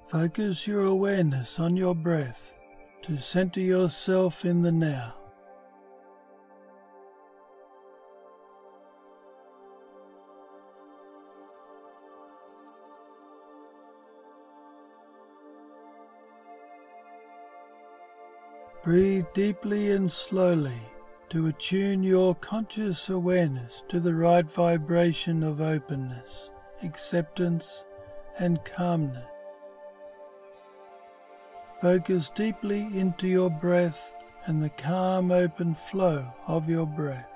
Focus your awareness on your breath to center yourself in the now. Breathe deeply and slowly to attune your conscious awareness to the right vibration of openness, acceptance, and calmness. Focus deeply into your breath and the calm, open flow of your breath.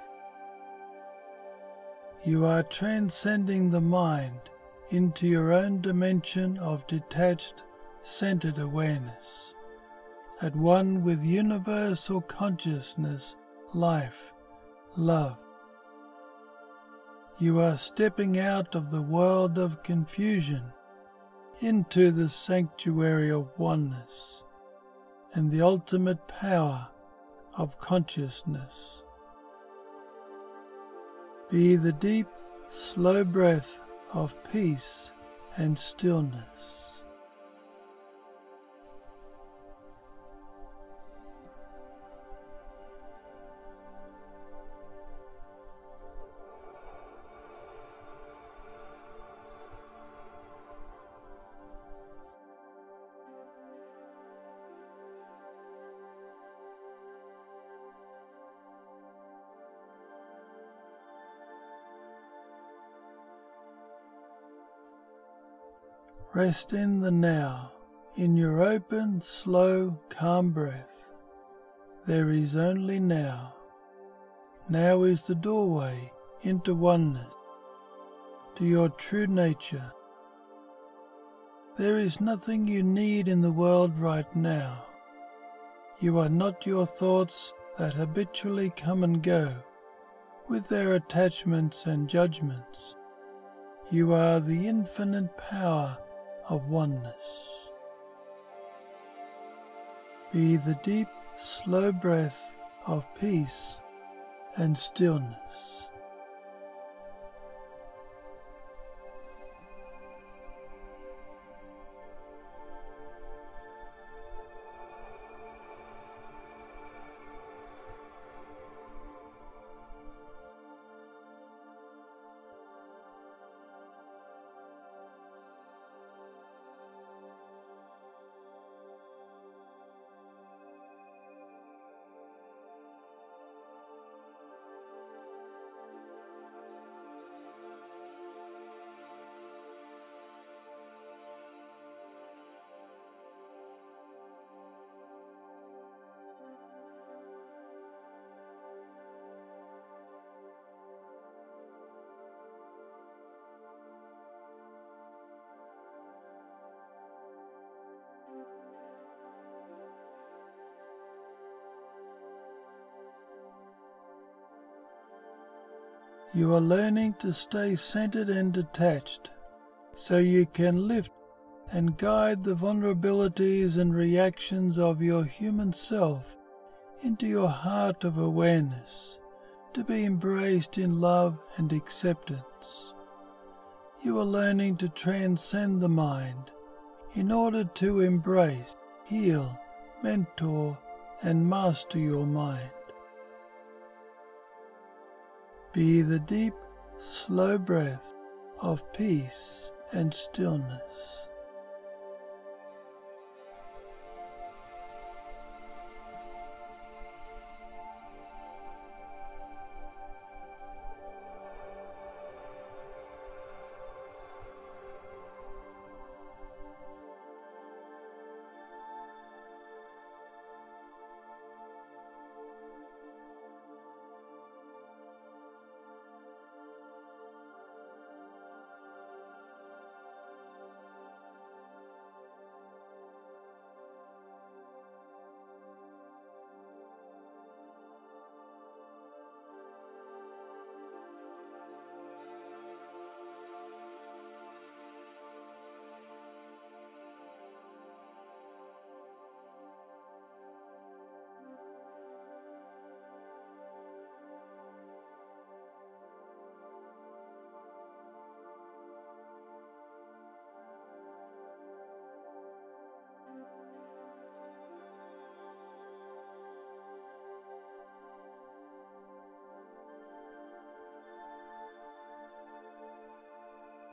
You are transcending the mind into your own dimension of detached, centered awareness, at one with universal consciousness, life, love. You are stepping out of the world of confusion into the sanctuary of oneness and the ultimate power of consciousness. Be the deep, slow breath of peace and stillness. Rest in the now, in your open, slow, calm breath. There is only now. Now is the doorway into oneness, to your true nature. There is nothing you need in the world right now. You are not your thoughts that habitually come and go, with their attachments and judgments. You are the infinite power of oneness. Be the deep, slow breath of peace and stillness. You are learning to stay centered and detached, so you can lift and guide the vulnerabilities and reactions of your human self into your heart of awareness, to be embraced in love and acceptance. You are learning to transcend the mind in order to embrace, heal, mentor, and master your mind. Be the deep, slow breath of peace and stillness.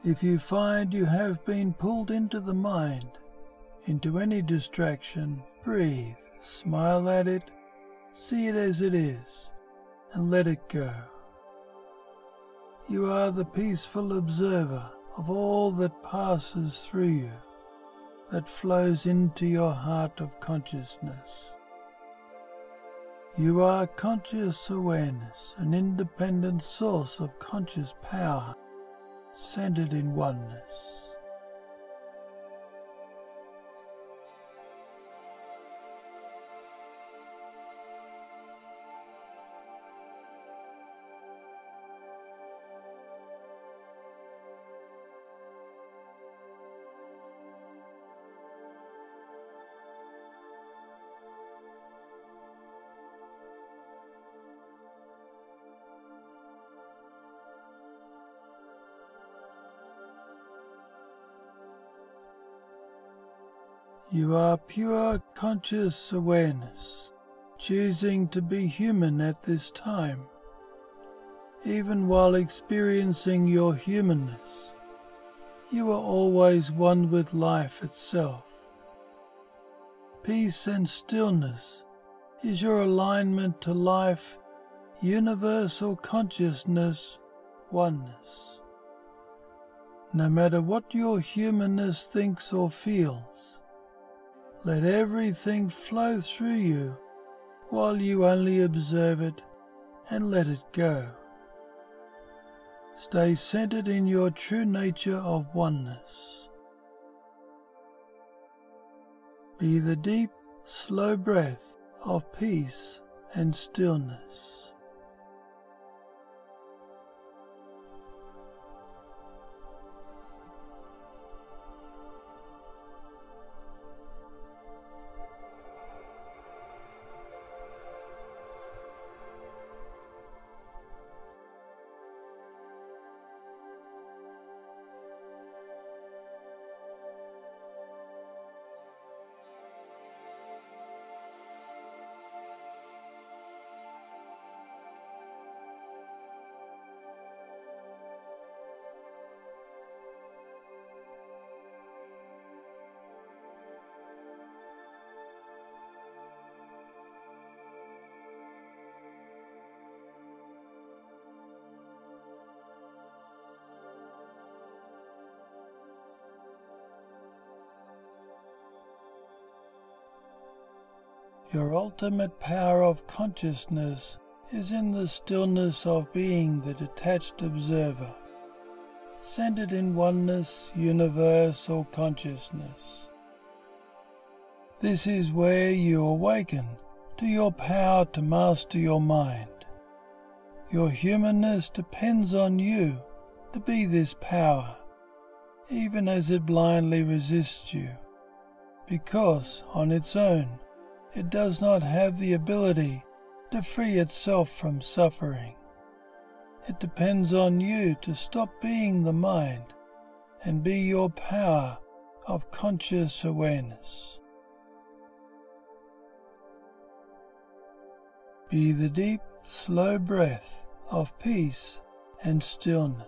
If you find you have been pulled into the mind, into any distraction, breathe, smile at it, see it as it is, and let it go. You are the peaceful observer of all that passes through you, that flows into your heart of consciousness. You are conscious awareness, an independent source of conscious power, centered in oneness. You are pure conscious awareness, choosing to be human at this time. Even while experiencing your humanness, you are always one with life itself. Peace and stillness is your alignment to life, universal consciousness, oneness. No matter what your humanness thinks or feels, let everything flow through you while you only observe it and let it go. Stay centered in your true nature of oneness. Be the deep, slow breath of peace and stillness. Your ultimate power of consciousness is in the stillness of being the detached observer, centered in oneness, universal consciousness. This is where you awaken to your power to master your mind. Your humanness depends on you to be this power, even as it blindly resists you, because on its own it does not have the ability to free itself from suffering. It depends on you to stop being the mind and be your power of conscious awareness. Be the deep, slow breath of peace and stillness.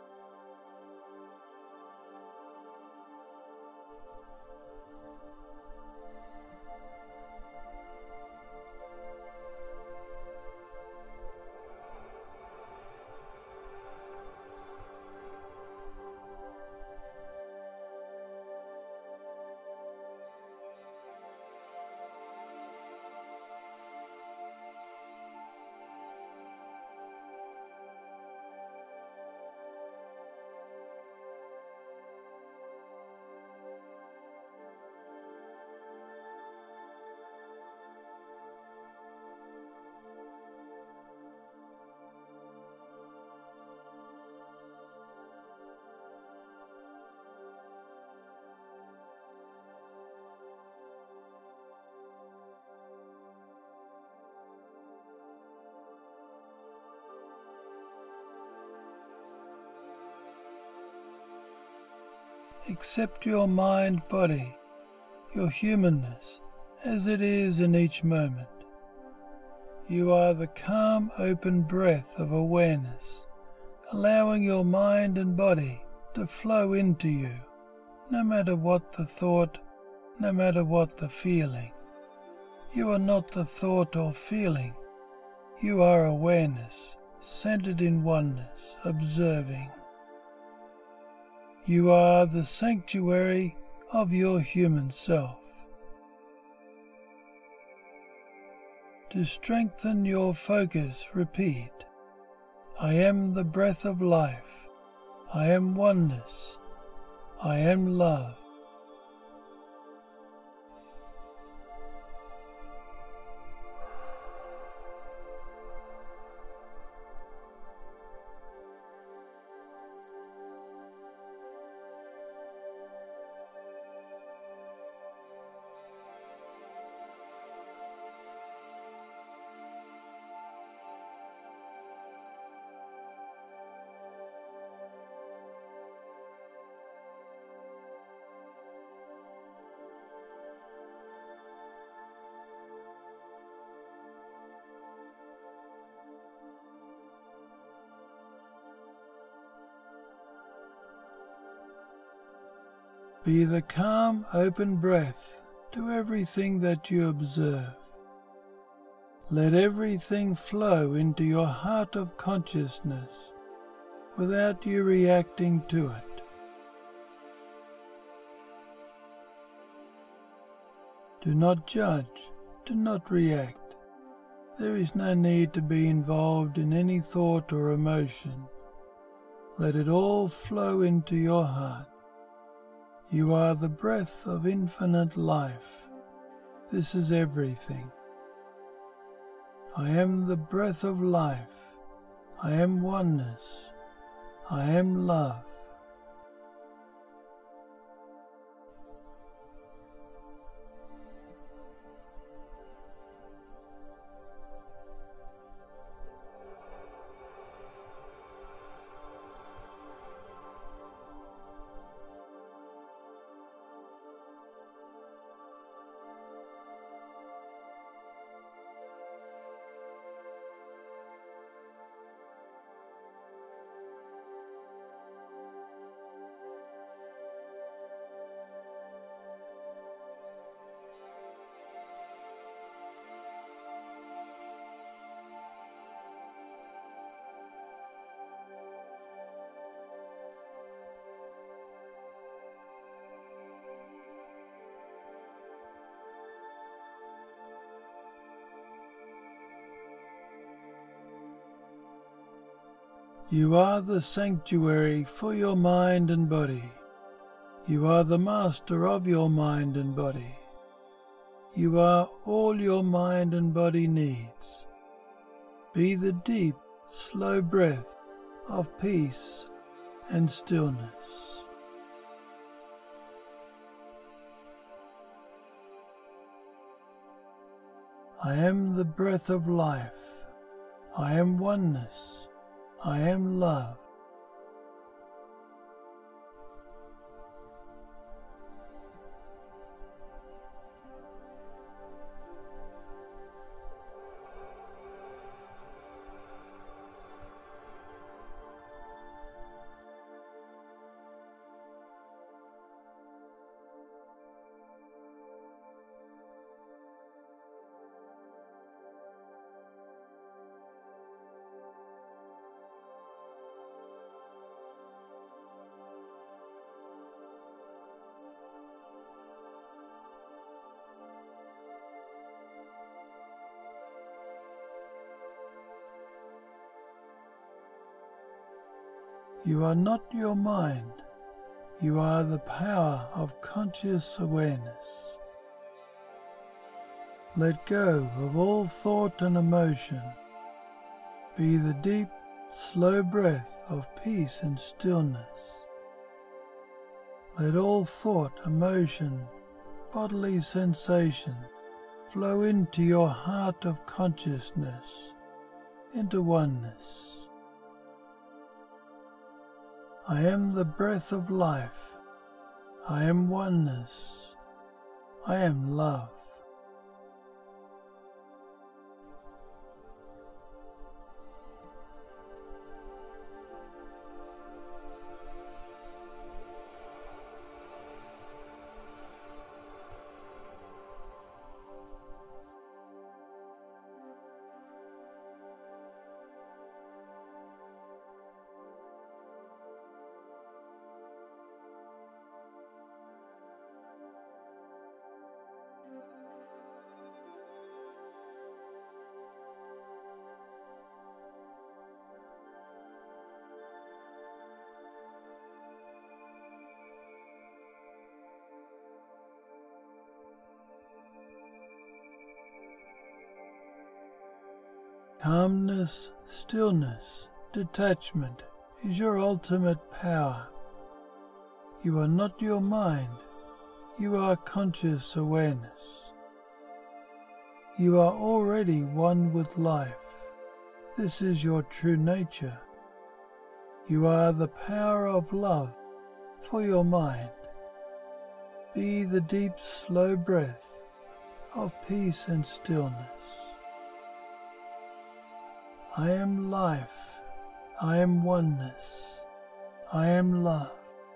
Accept your mind-body, your humanness, as it is in each moment. You are the calm, open breath of awareness, allowing your mind and body to flow into you, no matter what the thought, no matter what the feeling. You are not the thought or feeling. You are awareness, centered in oneness, observing. You are the sanctuary of your human self. To strengthen your focus, repeat, I am the breath of life. I am oneness. I am love. Be the calm, open breath to everything that you observe. Let everything flow into your heart of consciousness without you reacting to it. Do not judge, do not react. There is no need to be involved in any thought or emotion. Let it all flow into your heart. You are the breath of infinite life. This is everything. I am the breath of life. I am oneness. I am love. You are the sanctuary for your mind and body. You are the master of your mind and body. You are all your mind and body needs. Be the deep, slow breath of peace and stillness. I am the breath of life. I am oneness. I am love. You are not your mind. You are the power of conscious awareness. Let go of all thought and emotion. Be the deep, slow breath of peace and stillness. Let all thought, emotion, bodily sensation flow into your heart of consciousness, into oneness. I am the breath of life. I am oneness. I am love. Calmness, stillness, detachment is your ultimate power. You are not your mind. You are conscious awareness. You are already one with life. This is your true nature. You are the power of love for your mind. Be the deep, slow breath of peace and stillness. I am life. I am oneness. I am love.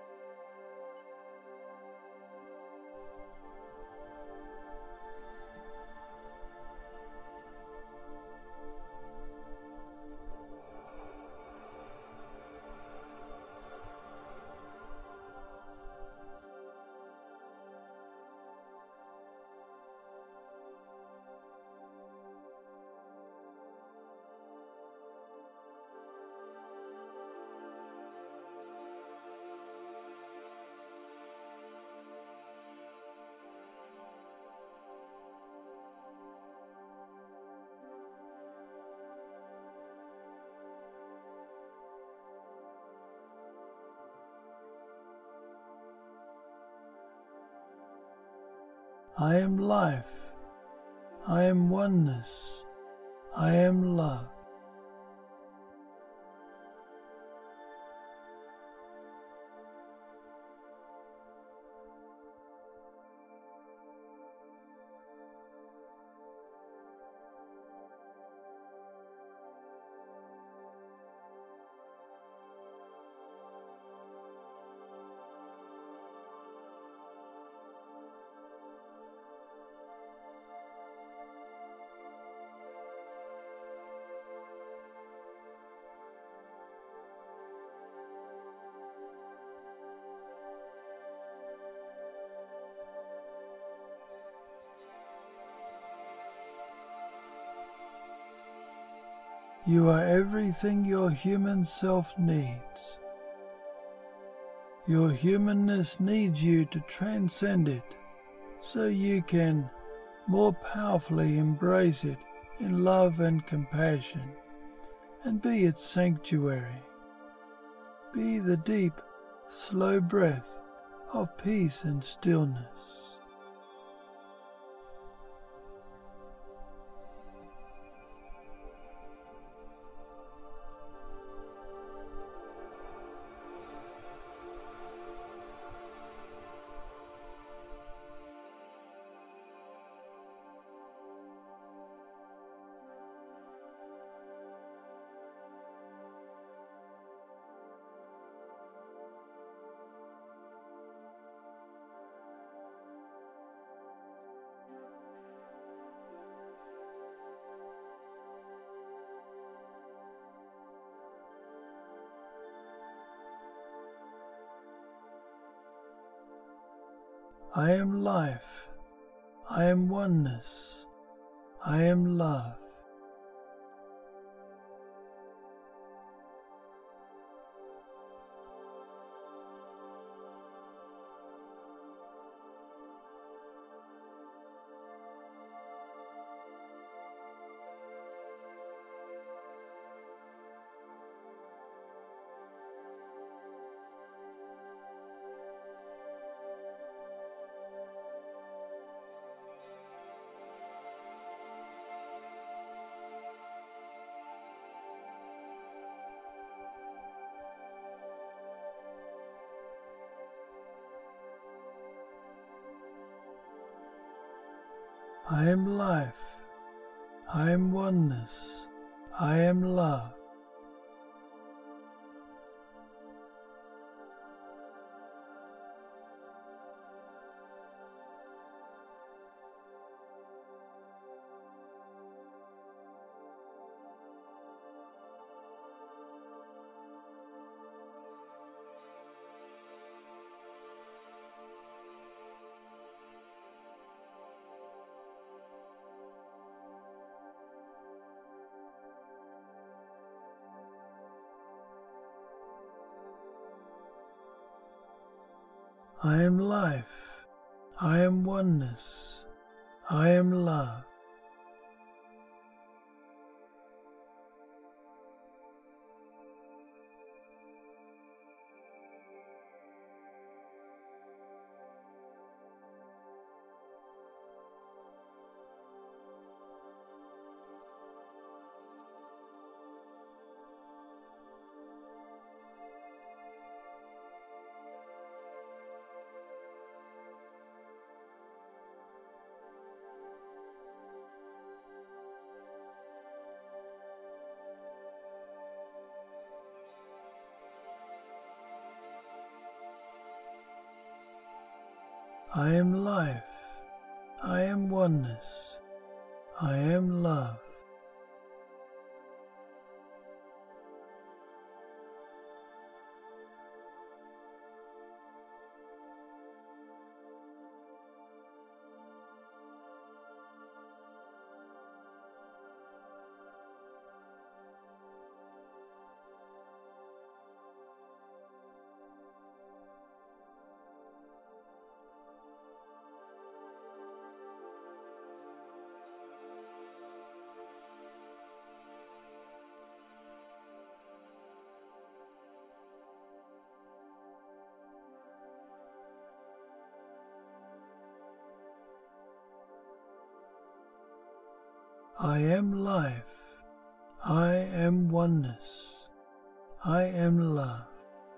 I am life. I am oneness. I am love. You are everything your human self needs. Your humanness needs you to transcend it so you can more powerfully embrace it in love and compassion and be its sanctuary. Be the deep, slow breath of peace and stillness. I am life. I am oneness. I am love. I am life. I am oneness. I am love. I am life. I am oneness. I am love. I am life. I am oneness. I am love. I am life. I am oneness. I am love.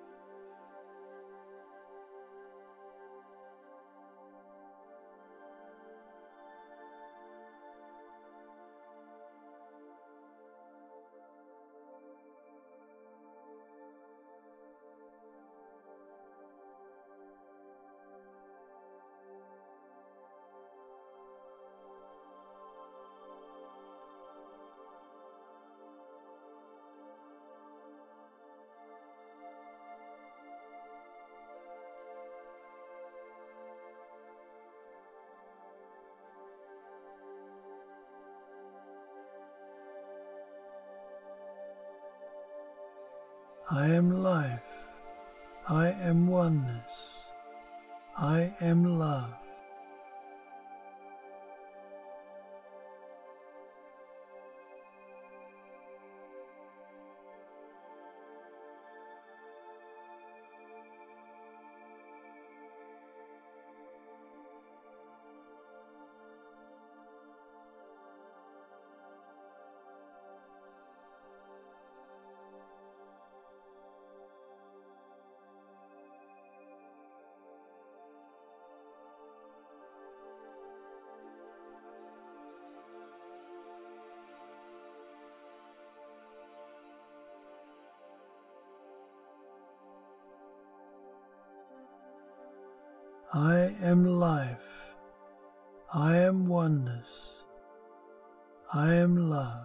I am life. I am oneness. I am love. I am life. I am oneness. I am love.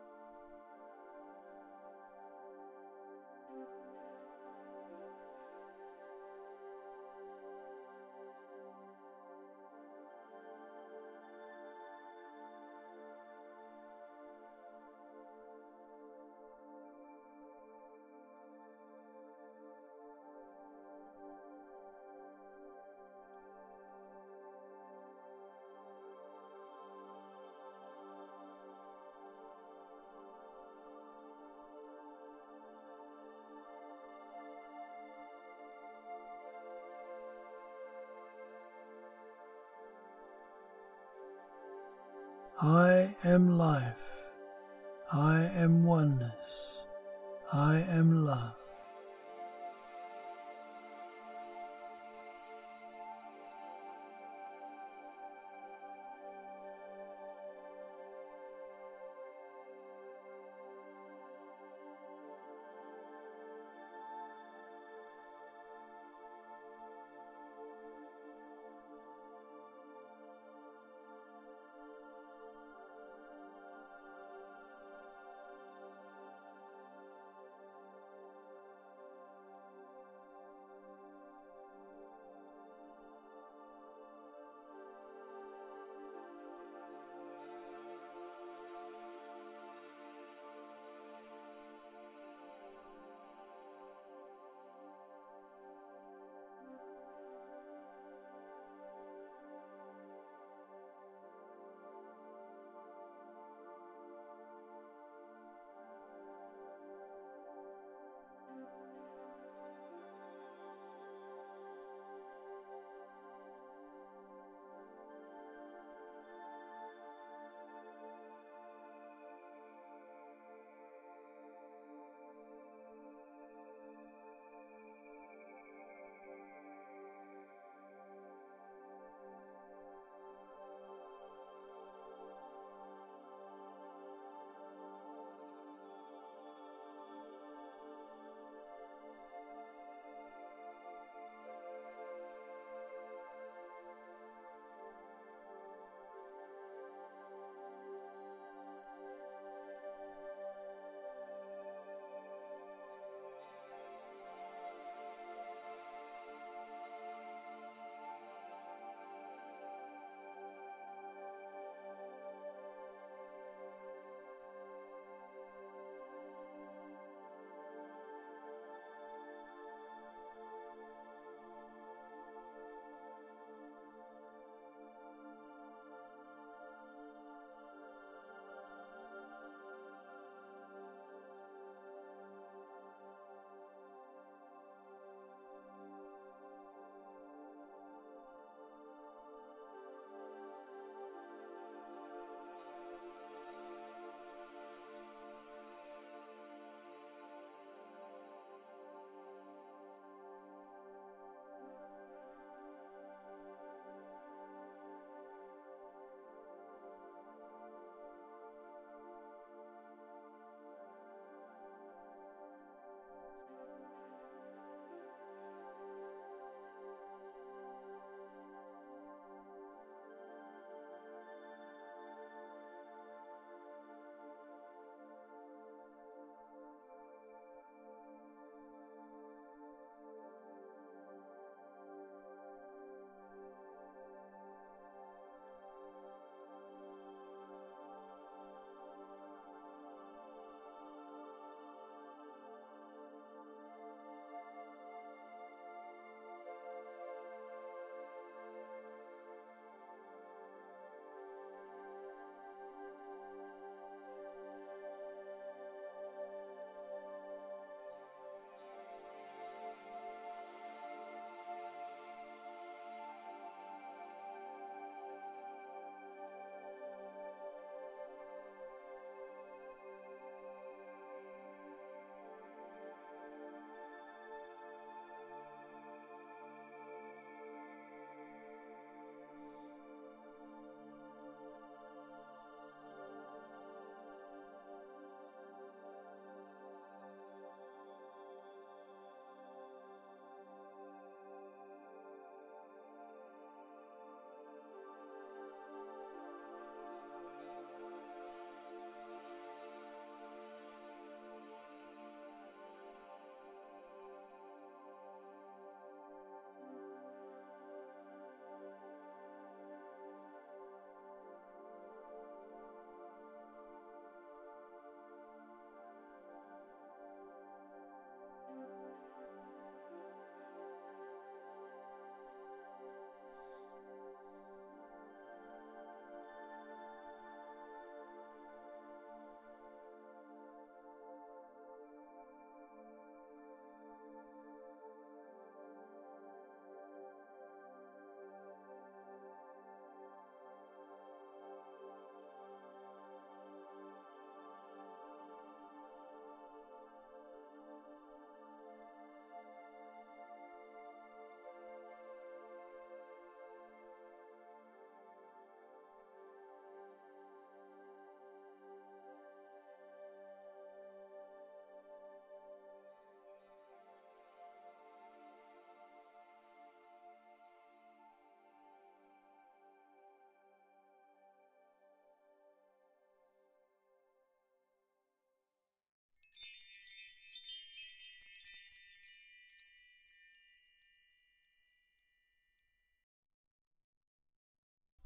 I am life. I am oneness. I am love.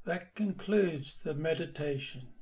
That concludes the meditation.